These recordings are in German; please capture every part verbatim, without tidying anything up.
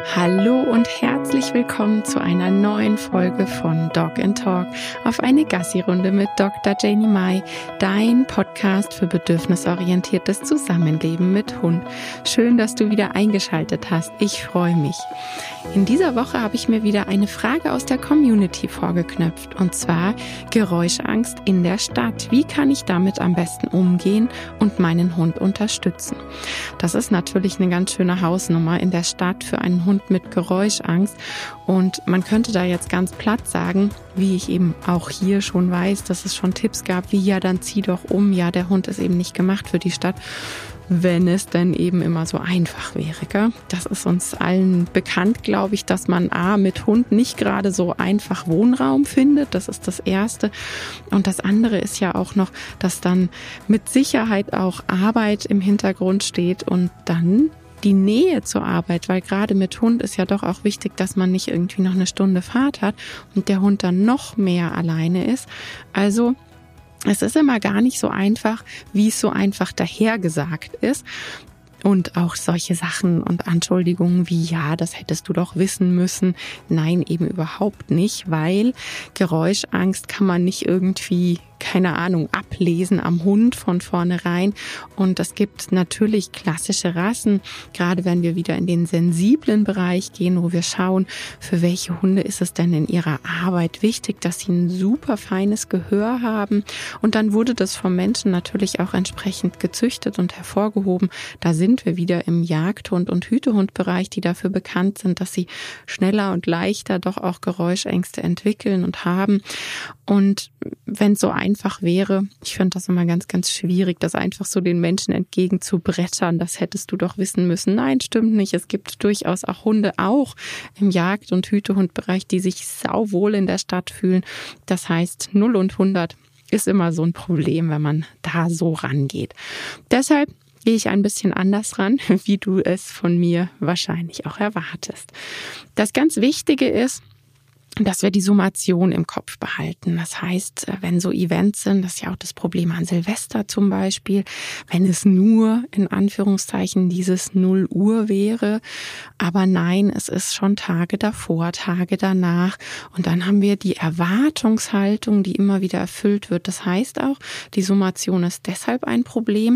Hallo und herzlich willkommen zu einer neuen Folge von Dog and Talk auf eine Gassi-Runde mit Doktor Janie Mai, dein Podcast für bedürfnisorientiertes Zusammenleben mit Hund. Schön, dass du wieder eingeschaltet hast. Ich freue mich. In dieser Woche habe ich mir wieder eine Frage aus der Community vorgeknöpft, und zwar Geräuschangst in der Stadt. Wie kann ich damit am besten umgehen und meinen Hund unterstützen? Das ist natürlich eine ganz schöne Hausnummer in der Stadt für einen Hund mit Geräuschangst, und man könnte da jetzt ganz platt sagen, wie ich eben auch hier schon weiß, dass es schon Tipps gab, wie ja, dann zieh doch um, ja, der Hund ist eben nicht gemacht für die Stadt, wenn es denn eben immer so einfach wäre, gell? Das ist uns allen bekannt, glaube ich, dass man A, mit Hund nicht gerade so einfach Wohnraum findet, das ist das Erste, und das andere ist ja auch noch, dass dann mit Sicherheit auch Arbeit im Hintergrund steht und dann die Nähe zur Arbeit, weil gerade mit Hund ist ja doch auch wichtig, dass man nicht irgendwie noch eine Stunde Fahrt hat und der Hund dann noch mehr alleine ist. Also es ist immer gar nicht so einfach, wie es so einfach dahergesagt ist. Und auch solche Sachen und Anschuldigungen wie, ja, das hättest du doch wissen müssen. Nein, eben überhaupt nicht, weil Geräuschangst kann man nicht irgendwie, keine Ahnung, ablesen am Hund von vornherein. Und es gibt natürlich klassische Rassen, gerade wenn wir wieder in den sensiblen Bereich gehen, wo wir schauen, für welche Hunde ist es denn in ihrer Arbeit wichtig, dass sie ein super feines Gehör haben. Und dann wurde das vom Menschen natürlich auch entsprechend gezüchtet und hervorgehoben. Da sind wir wieder im Jagdhund- und Hütehundbereich, die dafür bekannt sind, dass sie schneller und leichter doch auch Geräuschängste entwickeln und haben. Und wenn es so einfach wäre, ich finde das immer ganz, ganz schwierig, das einfach so den Menschen entgegenzubrettern, das hättest du doch wissen müssen. Nein, stimmt nicht. Es gibt durchaus auch Hunde, auch im Jagd- und Hütehundbereich, die sich sauwohl in der Stadt fühlen. Das heißt, null und hundert ist immer so ein Problem, wenn man da so rangeht. Deshalb gehe ich ein bisschen anders ran, wie du es von mir wahrscheinlich auch erwartest. Das ganz Wichtige ist, dass wir die Summation im Kopf behalten. Das heißt, wenn so Events sind, das ist ja auch das Problem an Silvester zum Beispiel, wenn es nur in Anführungszeichen dieses null Uhr wäre, aber nein, es ist schon Tage davor, Tage danach, und dann haben wir die Erwartungshaltung, die immer wieder erfüllt wird. Das heißt auch, die Summation ist deshalb ein Problem,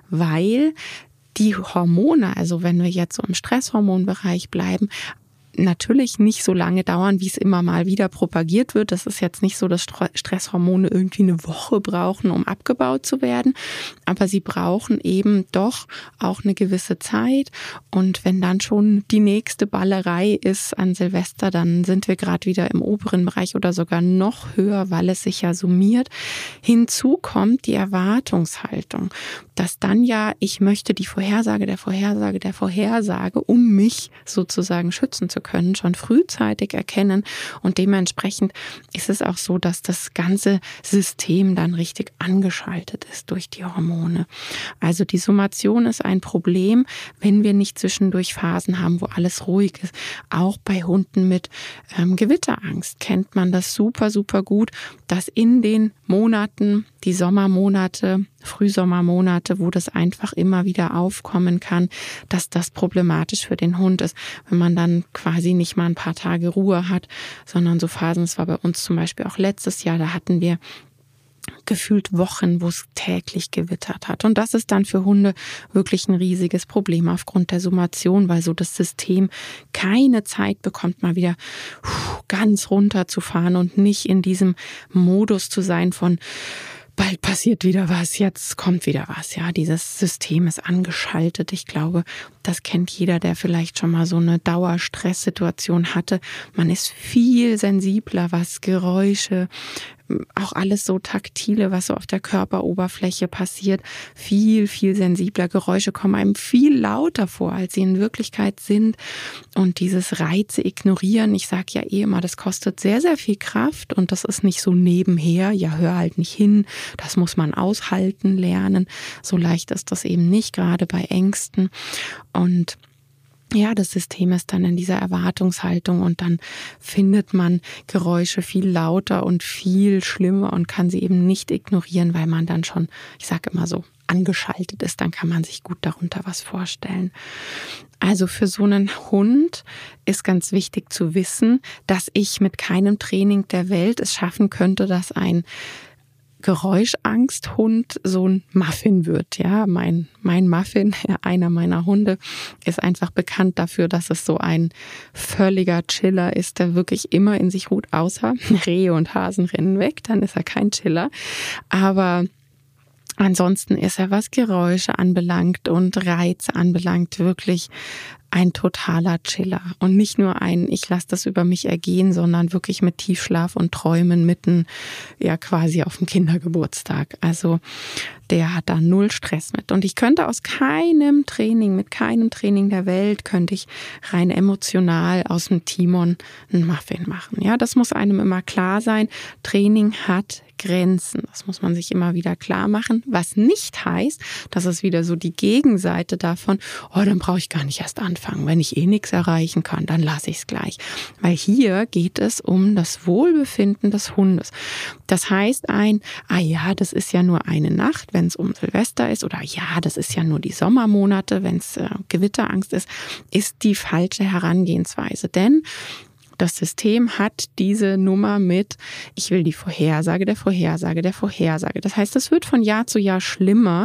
weil die Hormone, also wenn wir jetzt so im Stresshormonbereich bleiben, natürlich nicht so lange dauern, wie es immer mal wieder propagiert wird. Das ist jetzt nicht so, dass Stresshormone irgendwie eine Woche brauchen, um abgebaut zu werden. Aber sie brauchen eben doch auch eine gewisse Zeit. Und wenn dann schon die nächste Ballerei ist an Silvester, dann sind wir gerade wieder im oberen Bereich oder sogar noch höher, weil es sich ja summiert. Hinzu kommt die Erwartungshaltung, dass dann ja, ich möchte die Vorhersage der Vorhersage der Vorhersage, um mich sozusagen schützen zu können, schon frühzeitig erkennen, und dementsprechend ist es auch so, dass das ganze System dann richtig angeschaltet ist durch die Hormone. Also die Summation ist ein Problem, wenn wir nicht zwischendurch Phasen haben, wo alles ruhig ist. Auch bei Hunden mit ähm, Gewitterangst kennt man das super, super gut, dass in den Monaten, die Sommermonate, Frühsommermonate, wo das einfach immer wieder aufkommen kann, dass das problematisch für den Hund ist, wenn man dann quasi nicht mal ein paar Tage Ruhe hat, sondern so Phasen, das war bei uns zum Beispiel auch letztes Jahr, da hatten wir gefühlt Wochen, wo es täglich gewittert hat. Und das ist dann für Hunde wirklich ein riesiges Problem aufgrund der Summation, weil so das System keine Zeit bekommt, mal wieder ganz runterzufahren und nicht in diesem Modus zu sein von bald passiert wieder was, jetzt kommt wieder was. Ja, dieses System ist angeschaltet. Ich glaube, das kennt jeder, der vielleicht schon mal so eine Dauerstresssituation hatte. Man ist viel sensibler, was Geräusche, auch alles so Taktile, was so auf der Körperoberfläche passiert, viel, viel sensibler. Geräusche kommen einem viel lauter vor, als sie in Wirklichkeit sind. Und dieses Reize ignorieren, ich sage ja eh immer, das kostet sehr, sehr viel Kraft, und das ist nicht so nebenher, ja, hör halt nicht hin, das muss man aushalten lernen. So leicht ist das eben nicht, gerade bei Ängsten. Und ja, das System ist dann in dieser Erwartungshaltung, und dann findet man Geräusche viel lauter und viel schlimmer und kann sie eben nicht ignorieren, weil man dann schon, ich sage immer so, angeschaltet ist, dann kann man sich gut darunter was vorstellen. Also für so einen Hund ist ganz wichtig zu wissen, dass ich mit keinem Training der Welt es schaffen könnte, dass ein Geräuschangsthund so ein Muffin wird. Ja, mein, mein Muffin, ja, einer meiner Hunde, ist einfach bekannt dafür, dass es so ein völliger Chiller ist, der wirklich immer in sich ruht, außer Rehe und Hasen rennen weg, dann ist er kein Chiller. Aber ansonsten ist er, was Geräusche anbelangt und Reize anbelangt, wirklich ein totaler Chiller. Und nicht nur ein, ich lasse das über mich ergehen, sondern wirklich mit Tiefschlaf und Träumen mitten, ja quasi auf dem Kindergeburtstag. Also der hat da null Stress mit. Und ich könnte aus keinem Training, mit keinem Training der Welt, könnte ich rein emotional aus dem Timon einen Muffin machen. Ja, das muss einem immer klar sein. Training hat Grenzen. Das muss man sich immer wieder klar machen. Was nicht heißt, dass es wieder so die Gegenseite davon, oh, dann brauche ich gar nicht erst anfangen. Wenn ich eh nichts erreichen kann, dann lasse ich es gleich. Weil hier geht es um das Wohlbefinden des Hundes. Das heißt ein, ah ja, das ist ja nur eine Nacht, wenn es um Silvester ist, oder ja, das ist ja nur die Sommermonate, wenn es äh, Gewitterangst ist, ist die falsche Herangehensweise. Denn das System hat diese Nummer mit, ich will die Vorhersage der Vorhersage der Vorhersage. Das heißt, es wird von Jahr zu Jahr schlimmer.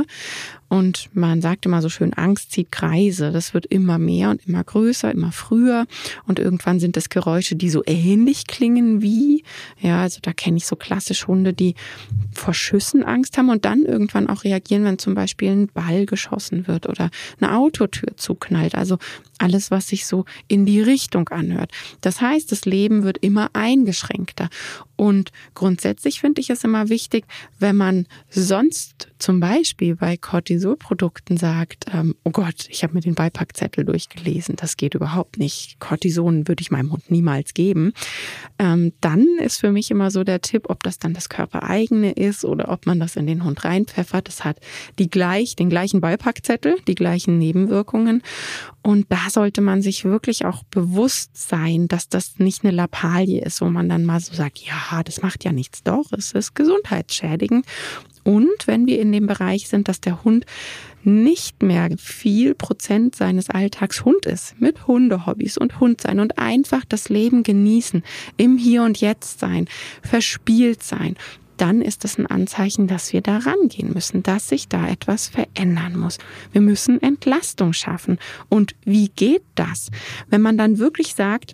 Und man sagt immer so schön, Angst zieht Kreise. Das wird immer mehr und immer größer, immer früher. Und irgendwann sind es Geräusche, die so ähnlich klingen wie, ja, also da kenne ich so klassisch Hunde, die vor Schüssen Angst haben und dann irgendwann auch reagieren, wenn zum Beispiel ein Ball geschossen wird oder eine Autotür zuknallt. Also alles, was sich so in die Richtung anhört. Das heißt, das Leben wird immer eingeschränkter. Und grundsätzlich finde ich es immer wichtig, wenn man sonst zum Beispiel bei Cortisolprodukten sagt, ähm, oh Gott, ich habe mir den Beipackzettel durchgelesen, das geht überhaupt nicht. Cortison würde ich meinem Hund niemals geben. Ähm, dann ist für mich immer so der Tipp, ob das dann das körpereigene ist oder ob man das in den Hund reinpfeffert. Das hat die gleich, den gleichen Beipackzettel, die gleichen Nebenwirkungen. Und da sollte man sich wirklich auch bewusst sein, dass das nicht eine Lappalie ist, wo man dann mal so sagt, ja, das macht ja nichts. Doch, es ist gesundheitsschädigend. Und wenn wir in dem Bereich sind, dass der Hund nicht mehr viel Prozent seines Alltags Hund ist, mit Hundehobbys und Hund sein und einfach das Leben genießen, im Hier und Jetzt sein, verspielt sein, dann ist das ein Anzeichen, dass wir da rangehen müssen, dass sich da etwas verändern muss. Wir müssen Entlastung schaffen. Und wie geht das? Wenn man dann wirklich sagt,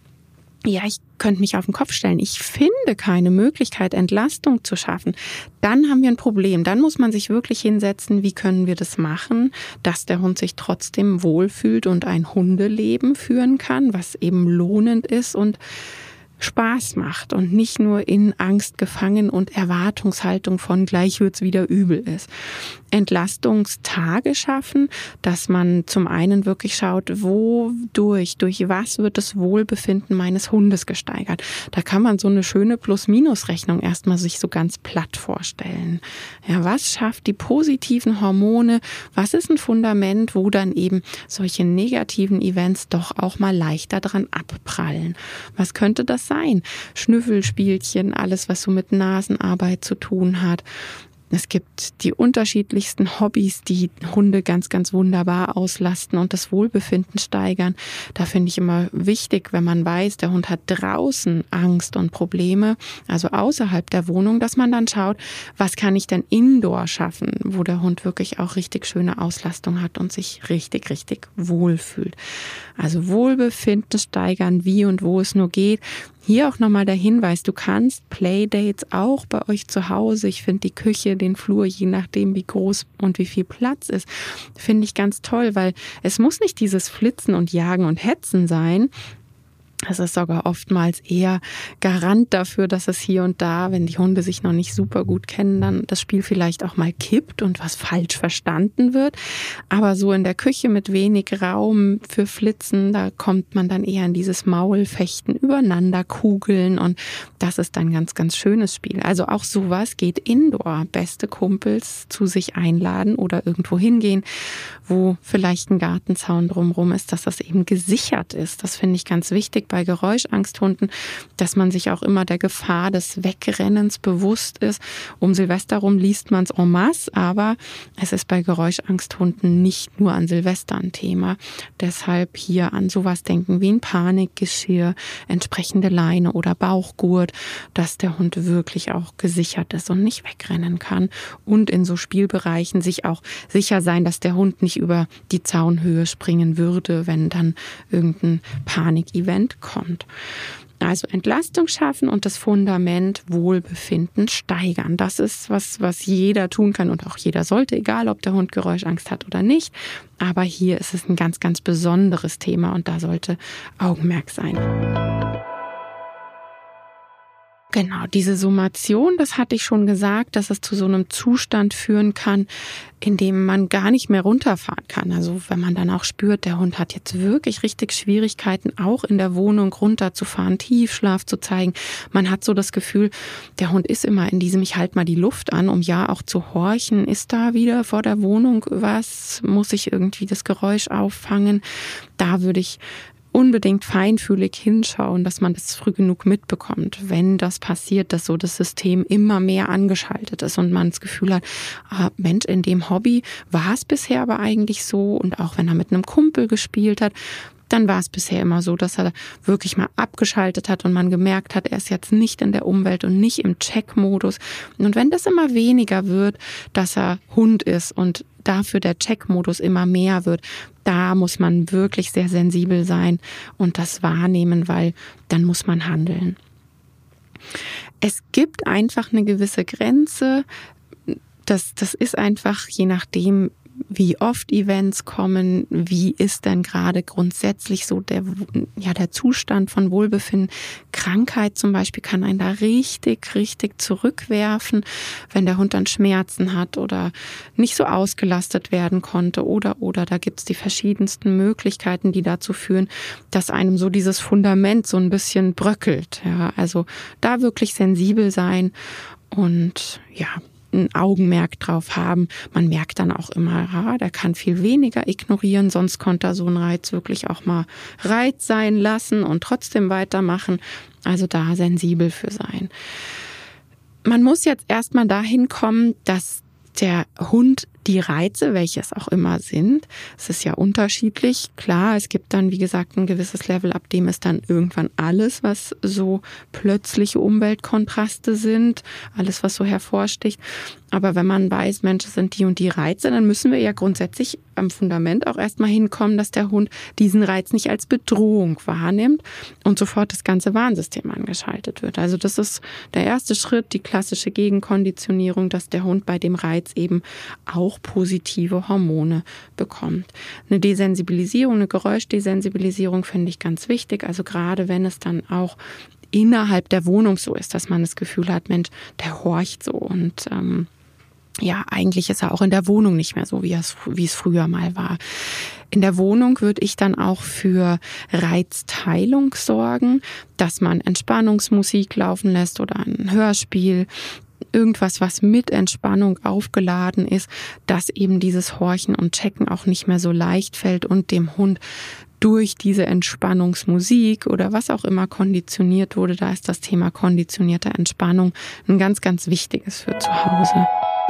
ja, ich könnte mich auf den Kopf stellen, ich finde keine Möglichkeit, Entlastung zu schaffen, dann haben wir ein Problem. Dann muss man sich wirklich hinsetzen, wie können wir das machen, dass der Hund sich trotzdem wohlfühlt und ein Hundeleben führen kann, was eben lohnend ist und Spaß macht und nicht nur in Angst gefangen und Erwartungshaltung von gleich wird's wieder übel ist. Entlastungstage schaffen, dass man zum einen wirklich schaut, wodurch, durch was wird das Wohlbefinden meines Hundes gesteigert. Da kann man so eine schöne Plus-Minus-Rechnung erstmal sich so ganz platt vorstellen. Ja, was schafft die positiven Hormone? Was ist ein Fundament, wo dann eben solche negativen Events doch auch mal leichter dran abprallen? Was könnte das sein? Schnüffelspielchen, alles, was so mit Nasenarbeit zu tun hat. Es gibt die unterschiedlichsten Hobbys, die Hunde ganz, ganz wunderbar auslasten und das Wohlbefinden steigern. Da finde ich immer wichtig, wenn man weiß, der Hund hat draußen Angst und Probleme, also außerhalb der Wohnung, dass man dann schaut, was kann ich denn indoor schaffen, wo der Hund wirklich auch richtig schöne Auslastung hat und sich richtig, richtig wohlfühlt. Also Wohlbefinden steigern, wie und wo es nur geht. Hier auch nochmal der Hinweis, du kannst Playdates auch bei euch zu Hause, ich finde die Küche, den Flur, je nachdem wie groß und wie viel Platz ist, finde ich ganz toll, weil es muss nicht dieses Flitzen und Jagen und Hetzen sein. Es ist sogar oftmals eher Garant dafür, dass es hier und da, wenn die Hunde sich noch nicht super gut kennen, dann das Spiel vielleicht auch mal kippt und was falsch verstanden wird. Aber so in der Küche mit wenig Raum für Flitzen, da kommt man dann eher in dieses Maulfechten, übereinander kugeln und das ist dann ganz, ganz schönes Spiel. Also auch sowas geht indoor. Beste Kumpels zu sich einladen oder irgendwo hingehen, wo vielleicht ein Gartenzaun drumherum ist, dass das eben gesichert ist. Das finde ich ganz wichtig bei Geräuschangsthunden, dass man sich auch immer der Gefahr des Wegrennens bewusst ist. Um Silvester rum liest man es en masse, aber es ist bei Geräuschangsthunden nicht nur an Silvester ein Thema. Deshalb hier an sowas denken wie ein Panikgeschirr, entsprechende Leine oder Bauchgurt, dass der Hund wirklich auch gesichert ist und nicht wegrennen kann. Und in so Spielbereichen sich auch sicher sein, dass der Hund nicht über die Zaunhöhe springen würde, wenn dann irgendein Panikevent kommt. Also Entlastung schaffen und das Fundament Wohlbefinden steigern. Das ist was, was jeder tun kann und auch jeder sollte, egal ob der Hund Geräuschangst hat oder nicht. Aber hier ist es ein ganz, ganz besonderes Thema und da sollte Augenmerk sein. Genau, diese Summation, das hatte ich schon gesagt, dass es zu so einem Zustand führen kann, in dem man gar nicht mehr runterfahren kann. Also wenn man dann auch spürt, der Hund hat jetzt wirklich richtig Schwierigkeiten, auch in der Wohnung runterzufahren, Tiefschlaf zu zeigen. Man hat so das Gefühl, der Hund ist immer in diesem, ich halte mal die Luft an, um ja auch zu horchen. Ist da wieder vor der Wohnung was? Muss ich irgendwie das Geräusch auffangen? Da würde ich unbedingt feinfühlig hinschauen, dass man das früh genug mitbekommt, wenn das passiert, dass so das System immer mehr angeschaltet ist und man das Gefühl hat, ah, Mensch, in dem Hobby war es bisher aber eigentlich so und auch wenn er mit einem Kumpel gespielt hat, dann war es bisher immer so, dass er wirklich mal abgeschaltet hat und man gemerkt hat, er ist jetzt nicht in der Umwelt und nicht im Check-Modus. Und wenn das immer weniger wird, dass er Hund ist und dafür der Check-Modus immer mehr wird, da muss man wirklich sehr sensibel sein und das wahrnehmen, weil dann muss man handeln. Es gibt einfach eine gewisse Grenze. Das, das ist einfach je nachdem, wie oft Events kommen, wie ist denn gerade grundsätzlich so der, ja, der Zustand von Wohlbefinden. Krankheit zum Beispiel kann einen da richtig, richtig zurückwerfen, wenn der Hund dann Schmerzen hat oder nicht so ausgelastet werden konnte oder, oder da gibt's die verschiedensten Möglichkeiten, die dazu führen, dass einem so dieses Fundament so ein bisschen bröckelt. Ja, also da wirklich sensibel sein und ja, ein Augenmerk drauf haben. Man merkt dann auch immer, ja, der kann viel weniger ignorieren, sonst konnte er so einen Reiz wirklich auch mal Reiz sein lassen und trotzdem weitermachen. Also da sensibel für sein. Man muss jetzt erstmal dahin kommen, dass der Hund die Reize, welche es auch immer sind, es ist ja unterschiedlich. Klar, es gibt dann, wie gesagt, ein gewisses Level, ab dem ist dann irgendwann alles, was so plötzliche Umweltkontraste sind, alles, was so hervorsticht. Aber wenn man weiß, Mensch, es sind die und die Reize, dann müssen wir ja grundsätzlich am Fundament auch erstmal hinkommen, dass der Hund diesen Reiz nicht als Bedrohung wahrnimmt und sofort das ganze Warnsystem angeschaltet wird. Also das ist der erste Schritt, die klassische Gegenkonditionierung, dass der Hund bei dem Reiz eben auch positive Hormone bekommt. Eine Desensibilisierung, eine Geräuschdesensibilisierung finde ich ganz wichtig. Also gerade wenn es dann auch innerhalb der Wohnung so ist, dass man das Gefühl hat, Mensch, der horcht so und ähm, ja, eigentlich ist er auch in der Wohnung nicht mehr so, wie es, wie es früher mal war. In der Wohnung würde ich dann auch für Reizteilung sorgen, dass man Entspannungsmusik laufen lässt oder ein Hörspiel, irgendwas, was mit Entspannung aufgeladen ist, dass eben dieses Horchen und Checken auch nicht mehr so leicht fällt und dem Hund durch diese Entspannungsmusik oder was auch immer konditioniert wurde. Da ist das Thema konditionierte Entspannung ein ganz, ganz wichtiges für zu Hause.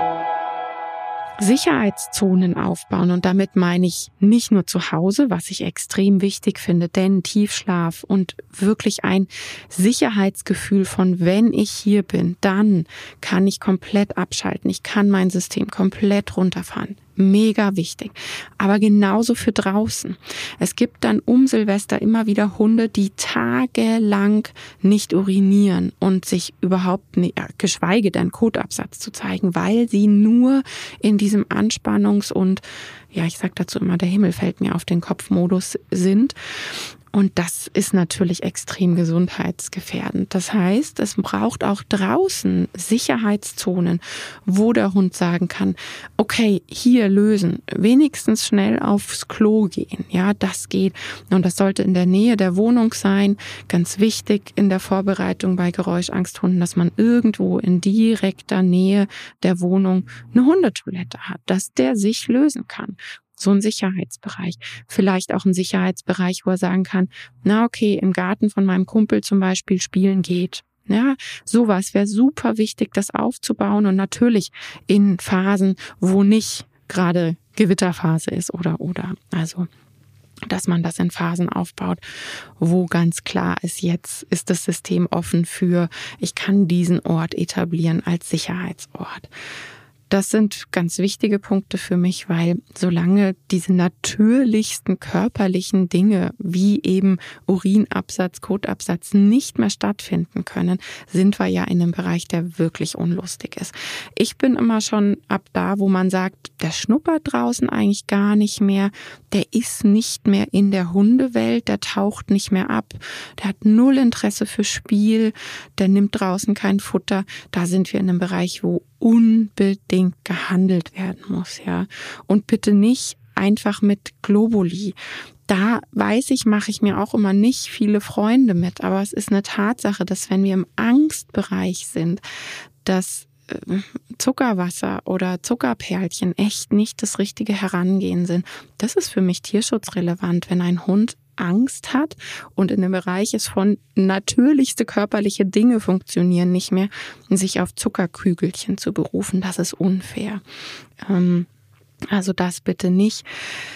Sicherheitszonen aufbauen und damit meine ich nicht nur zu Hause, was ich extrem wichtig finde, denn Tiefschlaf und wirklich ein Sicherheitsgefühl von, wenn ich hier bin, dann kann ich komplett abschalten, ich kann mein System komplett runterfahren. Mega wichtig. Aber genauso für draußen. Es gibt dann um Silvester immer wieder Hunde, die tagelang nicht urinieren und sich überhaupt nicht, geschweige denn Kotabsatz zu zeigen, weil sie nur in diesem Anspannungs- und, ja, ich sag dazu immer, der Himmel fällt mir auf den Kopf-Modus sind. Und das ist natürlich extrem gesundheitsgefährdend. Das heißt, es braucht auch draußen Sicherheitszonen, wo der Hund sagen kann, okay, hier lösen, wenigstens schnell aufs Klo gehen. Ja, das geht. Und das sollte in der Nähe der Wohnung sein. Ganz wichtig in der Vorbereitung bei Geräuschangsthunden, dass man irgendwo in direkter Nähe der Wohnung eine Hundetoilette hat, dass der sich lösen kann. So ein Sicherheitsbereich. Vielleicht auch ein Sicherheitsbereich, wo er sagen kann, na okay, im Garten von meinem Kumpel zum Beispiel spielen geht. Ja, sowas wäre super wichtig, das aufzubauen und natürlich in Phasen, wo nicht gerade Gewitterphase ist oder, oder. Also, dass man das in Phasen aufbaut, wo ganz klar ist, jetzt ist das System offen für, ich kann diesen Ort etablieren als Sicherheitsort. Das sind ganz wichtige Punkte für mich, weil solange diese natürlichsten körperlichen Dinge wie eben Urinabsatz, Kotabsatz nicht mehr stattfinden können, sind wir ja in einem Bereich, der wirklich unlustig ist. Ich bin immer schon ab da, wo man sagt, der schnuppert draußen eigentlich gar nicht mehr, der ist nicht mehr in der Hundewelt, der taucht nicht mehr ab, der hat null Interesse für Spiel, der nimmt draußen kein Futter. Da sind wir in einem Bereich, wo unbedingt gehandelt werden muss, ja. Und bitte nicht einfach mit Globuli. Da weiß ich, mache ich mir auch immer nicht viele Freunde mit, aber es ist eine Tatsache, dass wenn wir im Angstbereich sind, dass Zuckerwasser oder Zuckerperlchen echt nicht das richtige Herangehen sind. Das ist für mich tierschutzrelevant, wenn ein Hund Angst hat und in dem Bereich ist von natürlichste körperliche Dinge funktionieren nicht mehr, sich auf Zuckerkügelchen zu berufen, das ist unfair. Also das bitte nicht.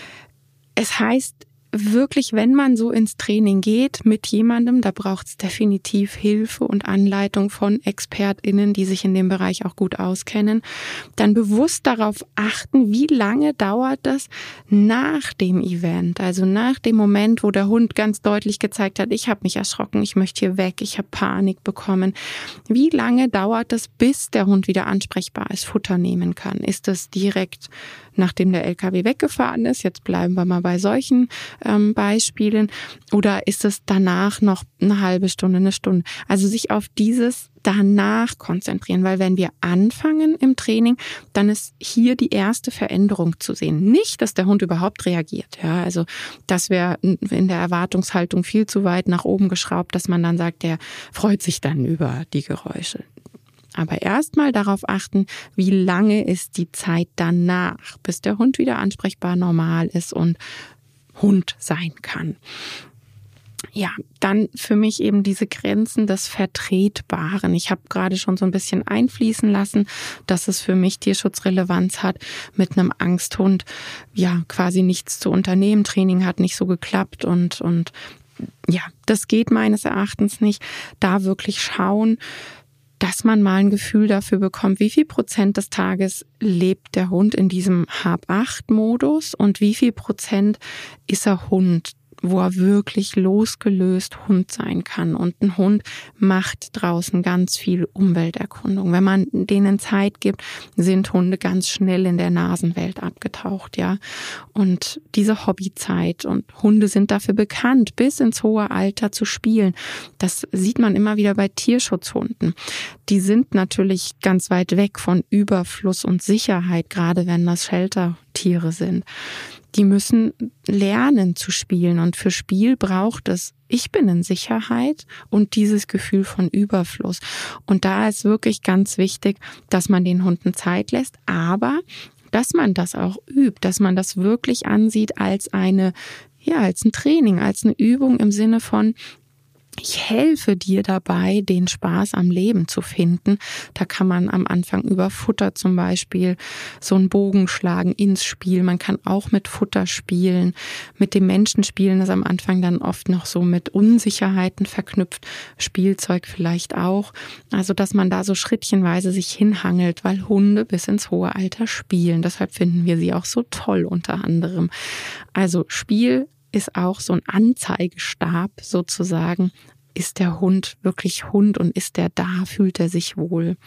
Es heißt wirklich, wenn man so ins Training geht mit jemandem, da braucht es definitiv Hilfe und Anleitung von ExpertInnen, die sich in dem Bereich auch gut auskennen, dann bewusst darauf achten, wie lange dauert das nach dem Event, also nach dem Moment, wo der Hund ganz deutlich gezeigt hat, ich habe mich erschrocken, ich möchte hier weg, ich habe Panik bekommen. Wie lange dauert es, bis der Hund wieder ansprechbar ist, Futter nehmen kann? Ist das direkt nachdem der L K W weggefahren ist? Jetzt bleiben wir mal bei solchen ähm, Beispielen. Oder ist es danach noch eine halbe Stunde, eine Stunde? Also sich auf dieses danach konzentrieren, weil wenn wir anfangen im Training, dann ist hier die erste Veränderung zu sehen. Nicht, dass der Hund überhaupt reagiert. Ja, also das wäre in der Erwartungshaltung viel zu weit nach oben geschraubt, dass man dann sagt, der freut sich dann über die Geräusche. Aber erstmal darauf achten, wie lange ist die Zeit danach, bis der Hund wieder ansprechbar normal ist und Hund sein kann. Ja, dann für mich eben diese Grenzen des Vertretbaren. Ich habe gerade schon so ein bisschen einfließen lassen, dass es für mich Tierschutzrelevanz hat, mit einem Angsthund ja quasi nichts zu unternehmen. Training hat nicht so geklappt und, und ja, das geht meines Erachtens nicht. Da wirklich schauen, dass man mal ein Gefühl dafür bekommt, wie viel Prozent des Tages lebt der Hund in diesem Hab-Acht-Modus und wie viel Prozent ist er Hund, wo er wirklich losgelöst Hund sein kann. Und ein Hund macht draußen ganz viel Umwelterkundung. Wenn man denen Zeit gibt, sind Hunde ganz schnell in der Nasenwelt abgetaucht, ja. Und diese Hobbyzeit und Hunde sind dafür bekannt, bis ins hohe Alter zu spielen. Das sieht man immer wieder bei Tierschutzhunden. Die sind natürlich ganz weit weg von Überfluss und Sicherheit, gerade wenn das Sheltertiere sind. Die müssen lernen zu spielen und für Spiel braucht es, ich bin in Sicherheit und dieses Gefühl von Überfluss. Und da ist wirklich ganz wichtig, dass man den Hunden Zeit lässt, aber dass man das auch übt, dass man das wirklich ansieht als eine, ja, als ein Training, als eine Übung im Sinne von, ich helfe dir dabei, den Spaß am Leben zu finden. Da kann man am Anfang über Futter zum Beispiel so einen Bogen schlagen ins Spiel. Man kann auch mit Futter spielen. Mit dem Menschen spielen ist am Anfang dann oft noch so mit Unsicherheiten verknüpft. Spielzeug vielleicht auch. Also, dass man da so schrittchenweise sich hinhangelt, weil Hunde bis ins hohe Alter spielen. Deshalb finden wir sie auch so toll unter anderem. Also Spiel ist auch so ein Anzeigestab sozusagen. Ist der Hund wirklich Hund und ist der da, fühlt er sich wohl?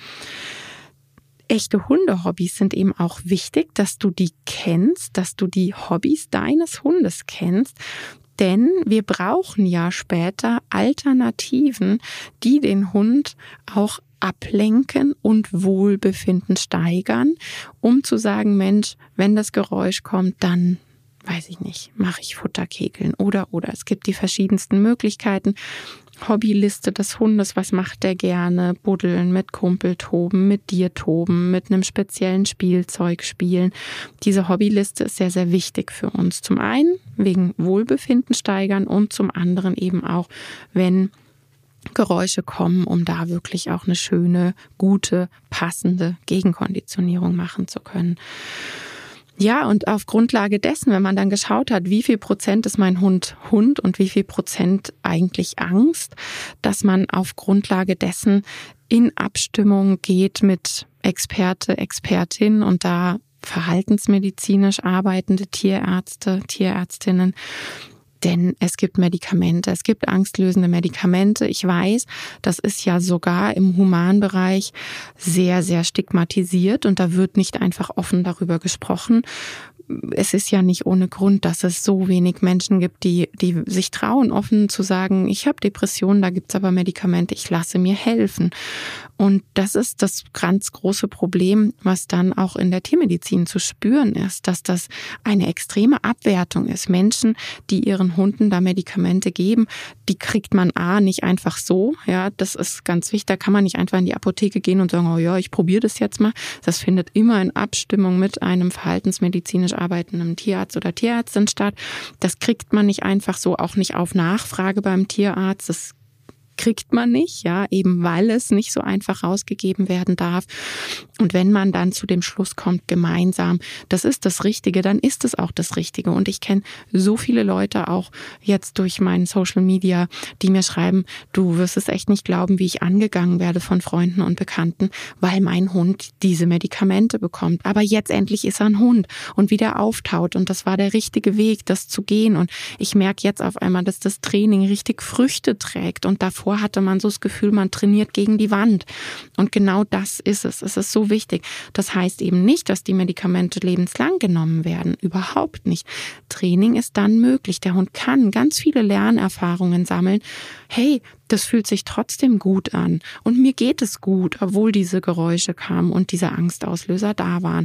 Echte Hundehobbys sind eben auch wichtig, dass du die kennst, dass du die Hobbys deines Hundes kennst. Denn wir brauchen ja später Alternativen, die den Hund auch ablenken und Wohlbefinden steigern, um zu sagen, Mensch, wenn das Geräusch kommt, dann weiß ich nicht, mache ich Futterkegeln oder, oder. Es gibt die verschiedensten Möglichkeiten. Hobbyliste des Hundes, was macht der gerne? Buddeln, mit Kumpel toben, mit dir toben, mit einem speziellen Spielzeug spielen. Diese Hobbyliste ist sehr, sehr wichtig für uns. Zum einen wegen Wohlbefinden steigern und zum anderen eben auch, wenn Geräusche kommen, um da wirklich auch eine schöne, gute, passende Gegenkonditionierung machen zu können. Ja, und auf Grundlage dessen, wenn man dann geschaut hat, wie viel Prozent ist mein Hund Hund und wie viel Prozent eigentlich Angst, dass man auf Grundlage dessen in Abstimmung geht mit Experte, Expertin und da verhaltensmedizinisch arbeitende Tierärzte, Tierärztinnen. Denn es gibt Medikamente, es gibt angstlösende Medikamente. Ich weiß, das ist ja sogar im Humanbereich sehr, sehr stigmatisiert und da wird nicht einfach offen darüber gesprochen. Es ist ja nicht ohne Grund, dass es so wenig Menschen gibt, die die sich trauen, offen zu sagen, ich habe Depressionen, da gibt's aber Medikamente, ich lasse mir helfen. Und das ist das ganz große Problem, was dann auch in der Tiermedizin zu spüren ist, dass das eine extreme Abwertung ist. Menschen, die ihren Hunden da Medikamente geben, die kriegt man A, nicht einfach so. Ja, das ist ganz wichtig. Da kann man nicht einfach in die Apotheke gehen und sagen, oh ja, ich probiere das jetzt mal. Das findet immer in Abstimmung mit einem verhaltensmedizinisch arbeitenden Tierarzt oder Tierärztin statt. Das kriegt man nicht einfach so, auch nicht auf Nachfrage beim Tierarzt. Das kriegt man nicht, ja, eben weil es nicht so einfach rausgegeben werden darf. Und wenn man dann zu dem Schluss kommt, gemeinsam, das ist das Richtige, dann ist es auch das Richtige. Und ich kenne so viele Leute auch jetzt durch meinen Social Media, die mir schreiben, du wirst es echt nicht glauben, wie ich angegangen werde von Freunden und Bekannten, weil mein Hund diese Medikamente bekommt. Aber jetzt endlich ist er ein Hund und wieder auftaut. Und das war der richtige Weg, das zu gehen. Und ich merke jetzt auf einmal, dass das Training richtig Früchte trägt. Und davor hatte man so das Gefühl, man trainiert gegen die Wand. Und genau das ist es. Es ist so wichtig. Das heißt eben nicht, dass die Medikamente lebenslang genommen werden. Überhaupt nicht. Training ist dann möglich. Der Hund kann ganz viele Lernerfahrungen sammeln. Hey, das fühlt sich trotzdem gut an. Und mir geht es gut, obwohl diese Geräusche kamen und diese Angstauslöser da waren.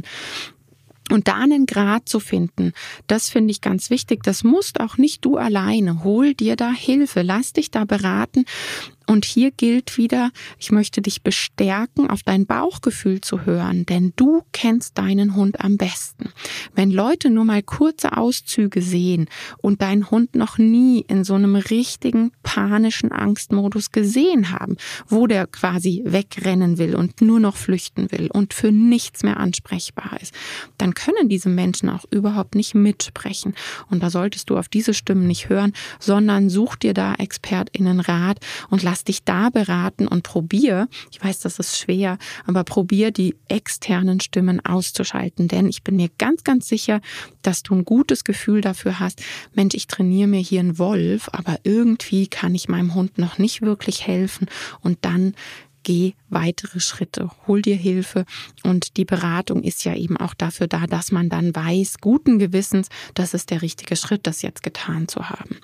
Und da einen Grad zu finden, das finde ich ganz wichtig. Das musst auch nicht du alleine. Hol dir da Hilfe, lass dich da beraten. Und hier gilt wieder, ich möchte dich bestärken, auf dein Bauchgefühl zu hören, denn du kennst deinen Hund am besten. Wenn Leute nur mal kurze Auszüge sehen und deinen Hund noch nie in so einem richtigen panischen Angstmodus gesehen haben, wo der quasi wegrennen will und nur noch flüchten will und für nichts mehr ansprechbar ist, dann können diese Menschen auch überhaupt nicht mitsprechen. Und da solltest du auf diese Stimmen nicht hören, sondern such dir da ExpertInnen-Rat und lass dich da beraten und probier, ich weiß, das ist schwer, aber probier die externen Stimmen auszuschalten, denn ich bin mir ganz, ganz sicher, dass du ein gutes Gefühl dafür hast, Mensch, ich trainiere mir hier einen Wolf, aber irgendwie kann ich meinem Hund noch nicht wirklich helfen und dann geh weitere Schritte, hol dir Hilfe und die Beratung ist ja eben auch dafür da, dass man dann weiß, guten Gewissens, das ist der richtige Schritt, das jetzt getan zu haben.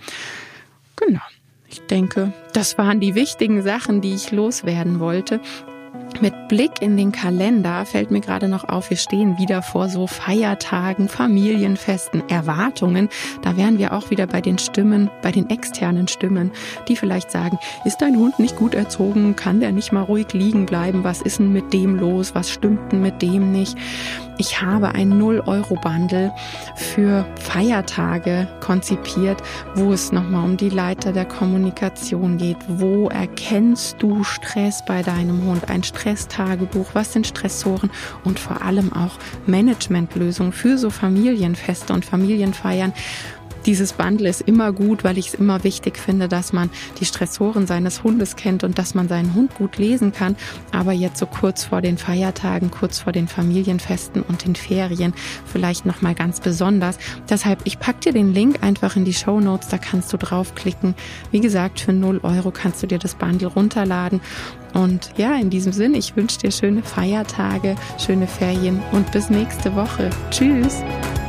Genau. Ich denke, das waren die wichtigen Sachen, die ich loswerden wollte. Mit Blick in den Kalender fällt mir gerade noch auf, wir stehen wieder vor so Feiertagen, Familienfesten, Erwartungen. Da wären wir auch wieder bei den Stimmen, bei den externen Stimmen, die vielleicht sagen, ist dein Hund nicht gut erzogen? Kann der nicht mal ruhig liegen bleiben? Was ist denn mit dem los? Was stimmt denn mit dem nicht? Ich habe ein null-Euro-Bundle für Feiertage konzipiert, wo es nochmal um die Leiter der Kommunikation geht. Wo erkennst du Stress bei deinem Hund? Ein Stresstagebuch, was sind Stressoren und vor allem auch Managementlösungen für so Familienfeste und Familienfeiern. Dieses Bundle ist immer gut, weil ich es immer wichtig finde, dass man die Stressoren seines Hundes kennt und dass man seinen Hund gut lesen kann. Aber jetzt so kurz vor den Feiertagen, kurz vor den Familienfesten und den Ferien vielleicht nochmal ganz besonders. Deshalb, ich packe dir den Link einfach in die Shownotes, da kannst du draufklicken. Wie gesagt, für null Euro kannst du dir das Bundle runterladen. Und ja, in diesem Sinn, ich wünsche dir schöne Feiertage, schöne Ferien und bis nächste Woche. Tschüss!